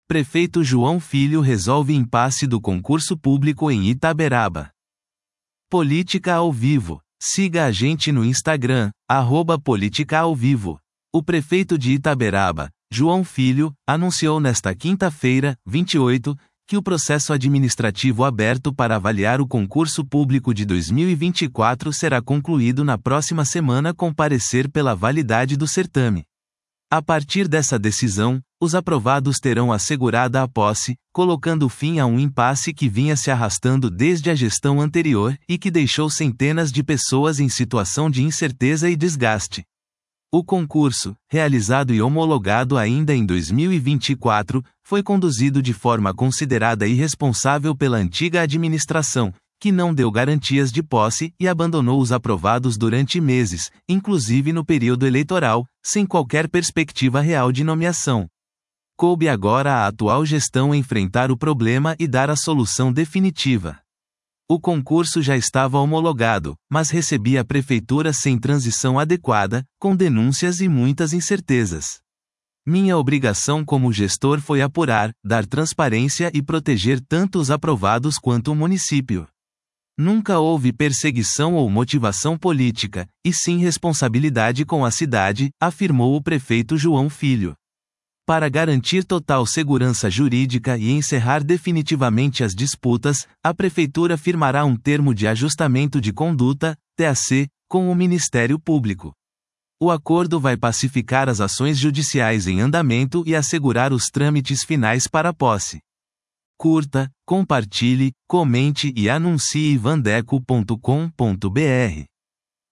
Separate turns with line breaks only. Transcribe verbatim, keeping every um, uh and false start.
Prefeito João Filho resolve impasse do concurso público em Itaberaba. Política ao vivo. Siga a gente no Instagram, arroba Política ao Vivo. O prefeito de Itaberaba, João Filho, anunciou nesta quinta-feira, vinte e oito, que o processo administrativo aberto para avaliar o concurso público de dois mil e vinte e quatro será concluído na próxima semana com parecer pela validade do certame. A partir dessa decisão, os aprovados terão assegurada a posse, colocando fim a um impasse que vinha se arrastando desde a gestão anterior e que deixou centenas de pessoas em situação de incerteza e desgaste. O concurso, realizado e homologado ainda em dois mil e vinte e quatro, foi conduzido de forma considerada irresponsável pela antiga administração, que não deu garantias de posse e abandonou os aprovados durante meses, inclusive no período eleitoral, sem qualquer perspectiva real de nomeação. Coube agora à atual gestão enfrentar o problema e dar a solução definitiva. O concurso já estava homologado, mas recebia a prefeitura sem transição adequada, com denúncias e muitas incertezas. Minha obrigação como gestor foi apurar, dar transparência e proteger tanto os aprovados quanto o município. Nunca houve perseguição ou motivação política, e sim responsabilidade com a cidade, afirmou o prefeito João Filho. Para garantir total segurança jurídica e encerrar definitivamente as disputas, a Prefeitura firmará um termo de ajustamento de conduta, T A C, com o Ministério Público. O acordo vai pacificar as ações judiciais em andamento e assegurar os trâmites finais para a posse. Curta, compartilhe, comente e anuncie vandeco ponto com ponto br.